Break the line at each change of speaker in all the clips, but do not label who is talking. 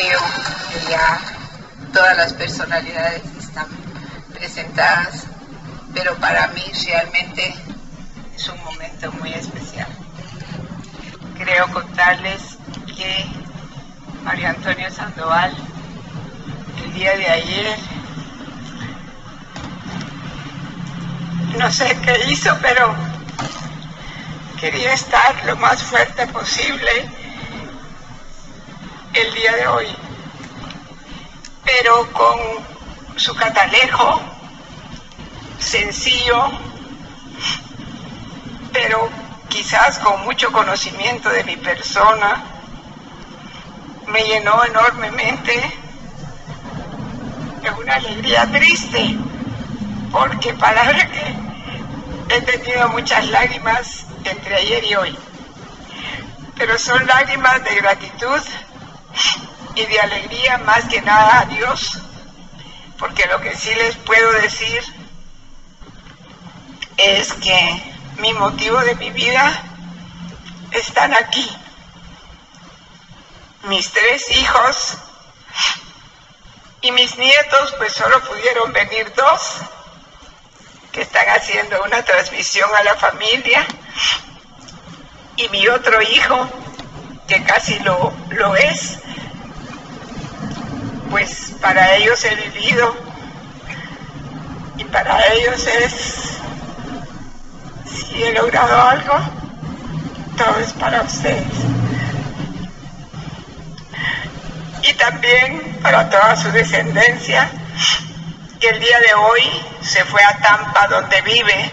Creo que ya todas las personalidades están presentadas, pero para mí realmente es un momento muy especial. Creo contarles que Mario Antonio Sandoval, el día de ayer, no sé qué hizo, pero quería estar lo más fuerte posible el día de hoy, pero con su catalejo sencillo, pero quizás con mucho conocimiento de mi persona, me llenó enormemente de una alegría triste, porque palabra que he tenido muchas lágrimas entre ayer y hoy, pero son lágrimas de gratitud y de alegría más que nada a Dios, porque lo que sí les puedo decir es que mi motivo de mi vida están aquí. Mis 3 hijos y mis nietos, pues solo pudieron venir 2, que están haciendo una transmisión a la familia, y mi otro hijo, que casi lo es, pues para ellos he vivido, y para ellos si he logrado algo, todo es para ustedes. Y también para toda su descendencia, que el día de hoy se fue a Tampa, donde vive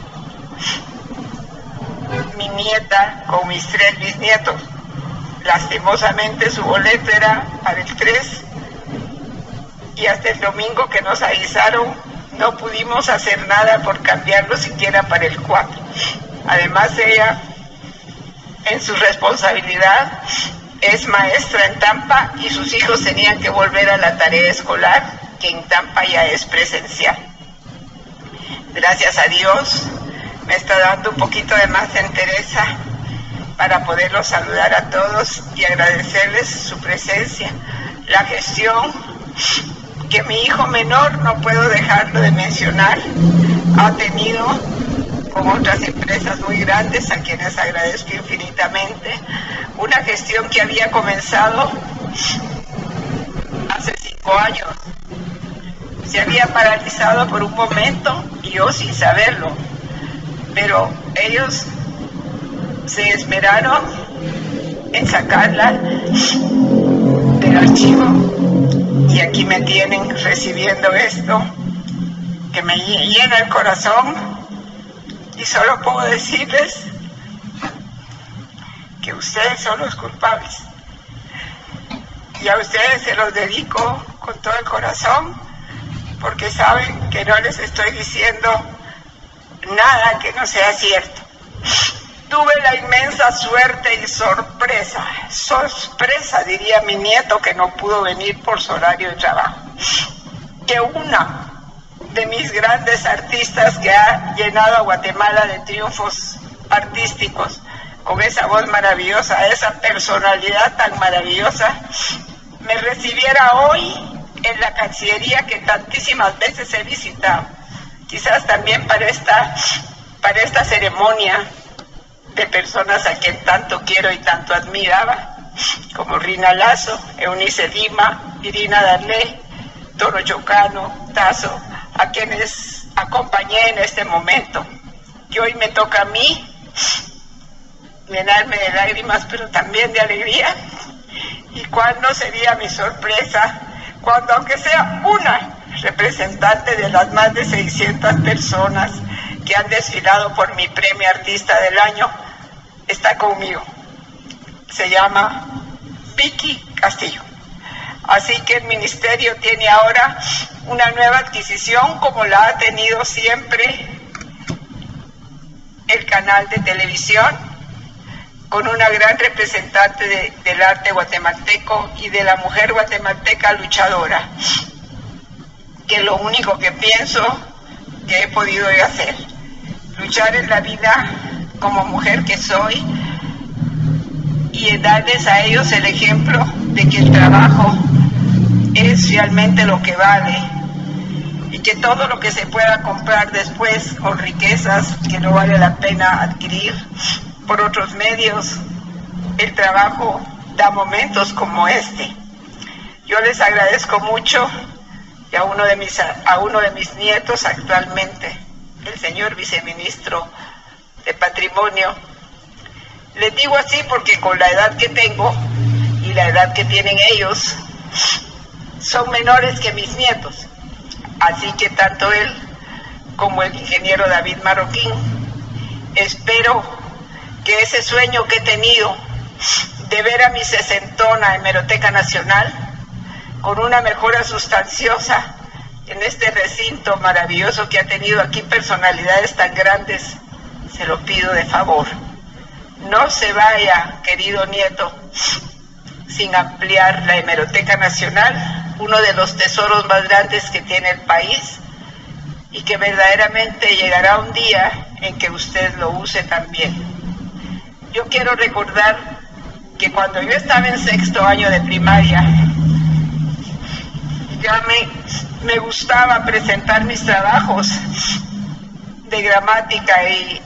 mi nieta con mis 3 bisnietos. Lastimosamente su boleto era para el 3 y hasta el domingo que nos avisaron no pudimos hacer nada por cambiarlo siquiera para el 4. Además ella, en su responsabilidad, es maestra en Tampa y sus hijos tenían que volver a la tarea escolar, que en Tampa ya es presencial. Gracias a Dios me está dando un poquito de más entereza para poderlos saludar a todos y agradecerles su presencia. La gestión que mi hijo menor, no puedo dejarlo de mencionar, ha tenido con otras empresas muy grandes, a quienes agradezco infinitamente, una gestión que había comenzado hace 5 años. Se había paralizado por un momento, y yo sin saberlo, pero ellos se esmeraron en sacarla del archivo, y aquí me tienen recibiendo esto, que me llena el corazón, y solo puedo decirles que ustedes son los culpables, y a ustedes se los dedico con todo el corazón, porque saben que no les estoy diciendo nada que no sea cierto. Tuve la inmensa suerte y sorpresa diría mi nieto, que no pudo venir por su horario de trabajo, que una de mis grandes artistas, que ha llenado a Guatemala de triunfos artísticos, con esa voz maravillosa, esa personalidad tan maravillosa, me recibiera hoy en la Cancillería que tantísimas veces he visitado, quizás también para esta ceremonia de personas a quien tanto quiero y tanto admiraba, como Rina Lazo, Eunice Lima, Irina Darlé, Toro Chocano, Tazo, a quienes acompañé en este momento, que hoy me toca a mí llenarme de lágrimas, pero también de alegría. ¿Y cuál no sería mi sorpresa cuando, aunque sea una representante de las más de 600 personas que han desfilado por mi premio Artista del Año, está conmigo? Se llama Vicky Castillo. Así que el ministerio tiene ahora una nueva adquisición, como la ha tenido siempre el canal de televisión, con una gran representante del arte guatemalteco y de la mujer guatemalteca luchadora, que lo único que pienso que he podido hacer, luchar en la vida como mujer que soy, y darles a ellos el ejemplo de que el trabajo es realmente lo que vale y que todo lo que se pueda comprar después con riquezas que no vale la pena adquirir por otros medios, el trabajo da momentos como este. Yo les agradezco mucho y a uno de mis nietos actualmente, el señor viceministro de Patrimonio. Les digo así porque con la edad que tengo y la edad que tienen ellos, son menores que mis nietos. Así que tanto él como el ingeniero David Marroquín, espero que ese sueño que he tenido de ver a mi sesentona Hemeroteca Nacional con una mejora sustanciosa en este recinto maravilloso que ha tenido aquí personalidades tan grandes, se lo pido de favor. No se vaya, querido nieto, sin ampliar la Hemeroteca Nacional, uno de los tesoros más grandes que tiene el país, y que verdaderamente llegará un día en que usted lo use también. Yo quiero recordar que cuando yo estaba en sexto año de primaria, ya me gustaba presentar mis trabajos de gramática y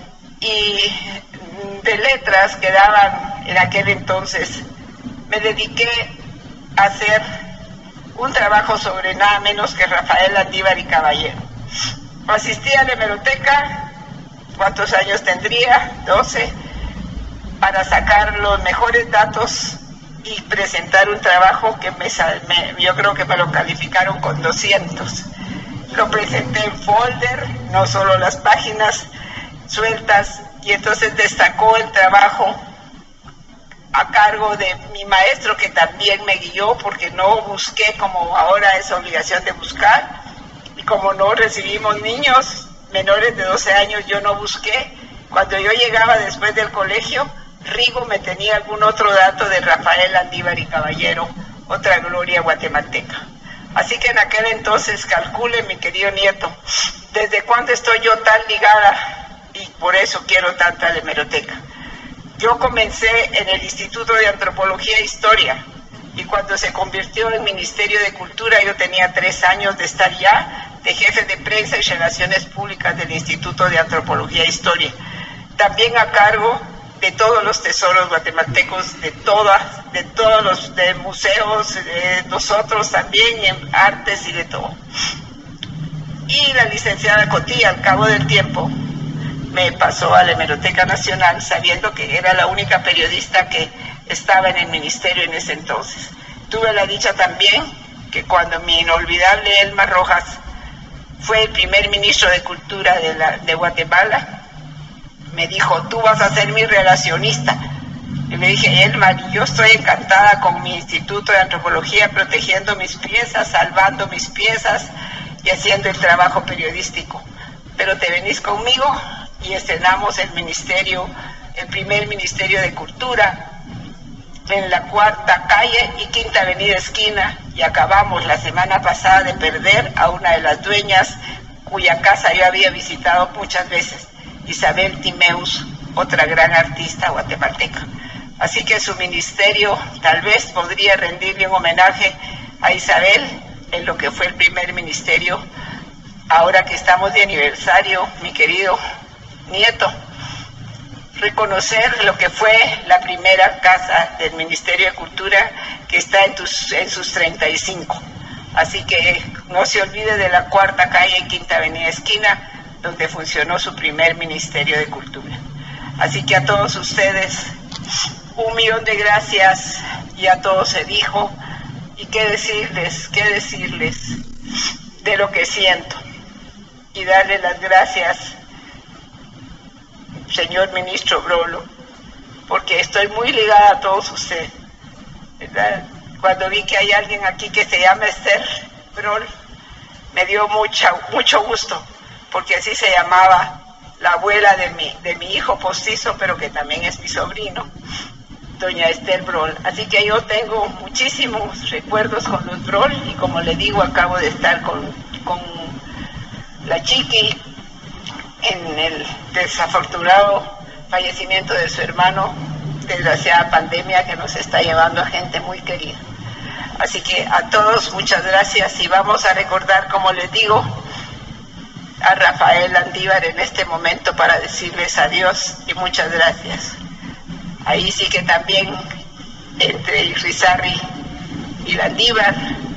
de letras que daban en aquel entonces. Me dediqué a hacer un trabajo sobre nada menos que Rafael Landívar y Caballero. Asistí a la hemeroteca, ¿cuántos años tendría? 12, para sacar los mejores datos y presentar un trabajo que yo creo que me lo calificaron con 200. Lo presenté en folder, no solo las páginas sueltas, y entonces destacó el trabajo a cargo de mi maestro, que también me guió, porque no busqué como ahora es obligación de buscar, y como no recibimos niños menores de 12 años, yo no busqué. Cuando yo llegaba después del colegio, Rigo me tenía algún otro dato de Rafael Landívar y Caballero, otra gloria guatemalteca. Así que en aquel entonces, calcule, mi querido nieto, desde cuándo estoy yo tan ligada, y por eso quiero tanta la hemeroteca. Yo comencé en el Instituto de Antropología e Historia, y cuando se convirtió en Ministerio de Cultura, yo tenía 3 años de estar ya de jefe de prensa y relaciones públicas del Instituto de Antropología e Historia. También a cargo de todos los tesoros guatemaltecos, de todos los de museos, nosotros también, en artes y de todo. Y la licenciada Cotí, al cabo del tiempo, me pasó a la Hemeroteca Nacional, sabiendo que era la única periodista que estaba en el ministerio en ese entonces. Tuve la dicha también que cuando mi inolvidable Elma Rojas fue el primer ministro de Cultura de Guatemala, me dijo: tú vas a ser mi relacionista. Y le dije: Elma, yo estoy encantada con mi Instituto de Antropología, protegiendo mis piezas, salvando mis piezas y haciendo el trabajo periodístico, pero te venís conmigo y estrenamos el primer Ministerio de Cultura en la Cuarta Calle y Quinta Avenida esquina, y acabamos la semana pasada de perder a una de las dueñas cuya casa yo había visitado muchas veces, Isabel Timeus, otra gran artista guatemalteca. Así que su ministerio tal vez podría rendirle un homenaje a Isabel en lo que fue el primer ministerio. Ahora que estamos de aniversario, mi querido nieto, reconocer lo que fue la primera casa del Ministerio de Cultura, que está en sus 35. Así que no se olvide de la Cuarta Calle y Quinta Avenida esquina, donde funcionó su primer Ministerio de Cultura. Así que a todos ustedes, 1.000.000 de gracias. Ya todo se dijo, y qué decirles de lo que siento, y darle las gracias, señor ministro Brolo, porque estoy muy ligada a todos ustedes, ¿verdad? Cuando vi que hay alguien aquí que se llama Esther Brol, me dio mucho gusto, porque así se llamaba la abuela de mi hijo postizo, pero que también es mi sobrino, doña Esther Brol. Así que yo tengo muchísimos recuerdos con los Brol, y como le digo, acabo de estar con la Chiqui en el desafortunado fallecimiento de su hermano desgraciada pandemia que nos está llevando a gente muy querida. Así que a todos muchas gracias y vamos a recordar, como les digo, a Rafael Landívar en este momento para decirles adiós y muchas gracias. Ahí sí que también entre Irizarry y Landívar,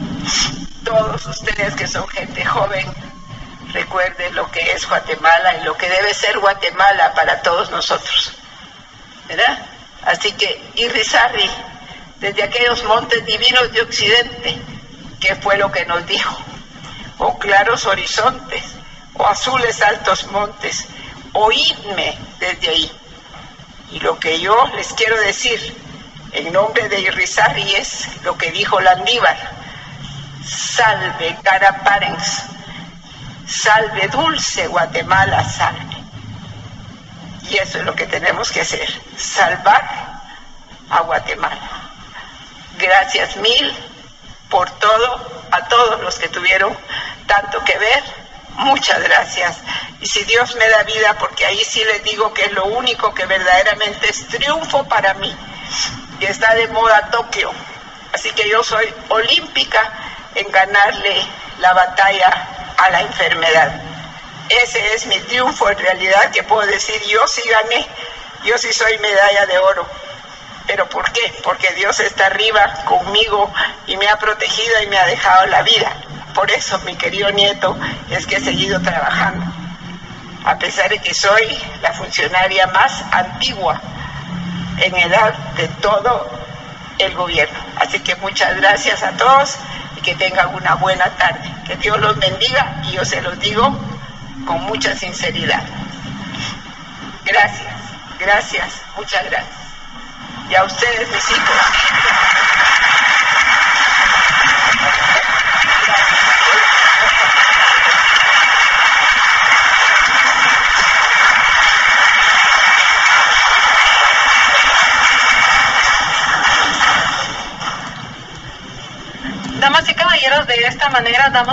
todos ustedes que son gente joven, recuerden lo que es Guatemala y lo que debe ser Guatemala para todos nosotros, ¿verdad? Así que Irizarry, desde aquellos montes divinos de Occidente, ¿qué fue lo que nos dijo? O claros horizontes, o azules altos montes, oídme desde ahí. Y lo que yo les quiero decir en nombre de Irizarry es lo que dijo Landívar: salve cara parens, salve dulce Guatemala, salve. Y eso es lo que tenemos que hacer, salvar a Guatemala. Gracias mil por todo, a todos los que tuvieron tanto que ver, muchas gracias. Y si Dios me da vida, porque ahí sí les digo que es lo único que verdaderamente es triunfo para mí, y está de moda Tokio, así que yo soy olímpica en ganarle la batalla a la enfermedad. Ese es mi triunfo en realidad, que puedo decir, yo sí gané, yo sí soy medalla de oro. ¿Pero por qué? Porque Dios está arriba conmigo y me ha protegido y me ha dejado la vida. Por eso, mi querido nieto, es que he seguido trabajando, a pesar de que soy la funcionaria más antigua en edad de todo el gobierno. Así que muchas gracias a todos y que tengan una buena tarde. Que Dios los bendiga y yo se los digo con mucha sinceridad. Gracias, gracias, muchas gracias. Y a ustedes, mis hijos.
Damas y caballeros, de esta manera damos